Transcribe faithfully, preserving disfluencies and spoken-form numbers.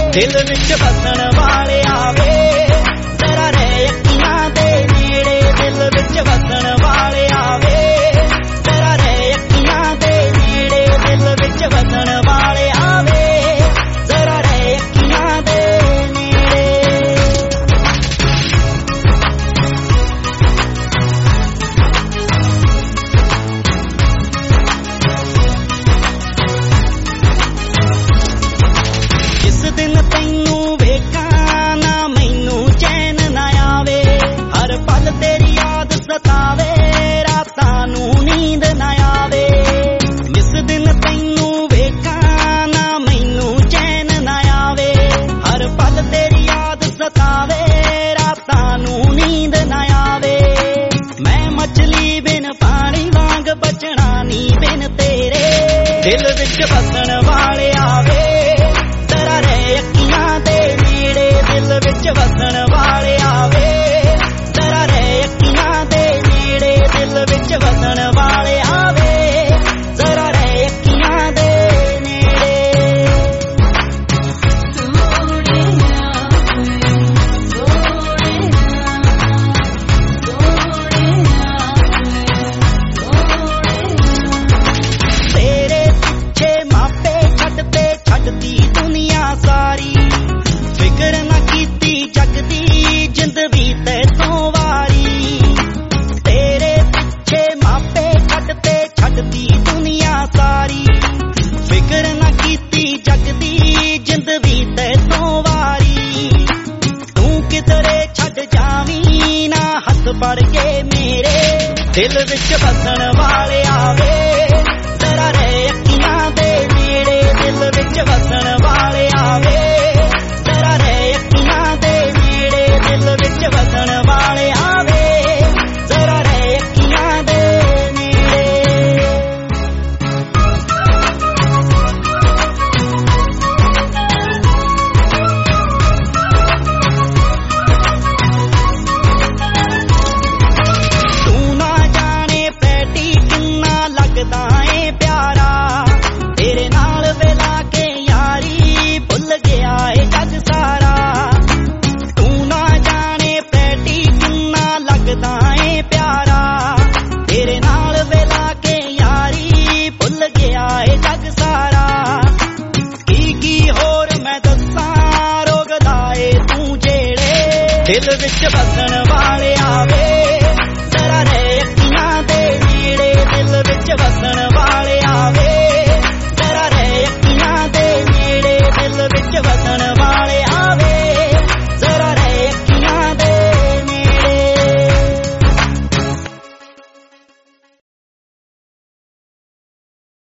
ਦਿਲ ਵਿੱਚ ਵਸਣ ਵਾਲੇ ਆਵੇ ਜ਼ਰਾ ਰਹਿ ਅੱਖੀਆਂ ਦੇ ਨੇੜੇ ਦਿਲ ਵਿੱਚ ਵਸਣ ਵਾਲੇ ਆਵੇ ਜ਼ਰਾ ਰਹਿ ਅੱਖੀਆਂ ਦੇ ਨੇੜੇ ਦਿਲ ਵਿੱਚ ਵਸਣ ਵਾਲੇ ਆਵੇ ਜ਼ਰਾ ਰਹਿ ਅੱਖੀਆਂ ਦੇ ਦਿਨ ਤੈਨੂੰ ਵੇਖਾਂ ਨਾ ਮੈਨੂੰ ਚੈਨ ਨਾ ਆਵੇ ਹਰ ਪਲ ਤੇਰੀ ਯਾਦ ਸਤਾਵੇ ਰਾਤਾਂ ਨੂੰ ਨੀਂਦ ਨਾ ਆਵੇ ਜਿਸ ਦਿਨ ਤੈਨੂੰ ਵੇਖਾਂ ਨਾ ਮੈਨੂੰ ਚੈਨ ਨਾ ਆਵੇ ਹਰ ਪਲ ਤੇਰੀ ਯਾਦ ਸਤਾਵੇ ਰਾਤਾਂ ਨੂੰ ਨੀਂਦ ਨਾ ਆਵੇ ਮੈਂ ਮਛਲੀ ਬਿਨ ਪਾਣੀ ਵਾਂਗ ਬਚਣਾ ਨੀ ਬਿਨ ਤੇਰੇ ਦਿਲ ਵਿੱਚ ਵਸਣ ਵਾਲੇ ਆਵੇ ਜ਼ਰਾ ਰਹਿ ਅੱਖੀਆਂ ਦੇ ਨੇੜੇ ਦਿਲ ਵਿੱਚ ਵਸਣ ਵਾਲੇ ਆਵੇ ਜ਼ਰਾ ਰਹਿ ਅੱਖੀਆਂ ਦੇ ਨੇੜੇ ਦਿਲ ਵਿੱਚ ਵਸਣ ਵਾਲੇ ਆਵੇ ਜ਼ਰਾ ਰਹਿ ਅੱਖੀਆਂ ਦੇ ਤੇਰੇ ਪਿੱਛੇ ਮਾਪੇ ਛੱਡਦੇ ਛੱਡਦੀ ਦੁਨੀਆ ਸਾਰੀ ਫਿਕਰ ਨਾ ਕੀਤੀ ਜਗ ਦੀ ਜਿੰਦ ਵੀ ਤੈਨੂੰ ਵਾਰੀ ਤੇਰੇ ਪਿੱਛੇ ਮਾਪੇ ਛੱਡਦੇ ਛੱਡਦੀ ਦੁਨੀਆ ਸਾਰੀ ਫਿਕਰ ਨਾ ਕੀਤੀ ਜਗ ਦੀ ਜਿੰਦ ਵੀ ਤੈਨੂੰ ਵਾਰੀ ਤੂੰ ਕਿਧਰੇ ਛੱਡ ਜਾਵੀਂ ਨਾ ਹੱਥ ਫੜ ਕੇ ਮੇਰੇ ਦਿਲ ਵਿੱਚ ਵਸਣ ਵਾਲੇ ਆਵੇ ਜ਼ਰਾ ਰਹਿ ਅੱਖੀਆਂ ਦੇ ਨੇੜੇ ਦਿਲ ਵਿੱਚ ਵਸ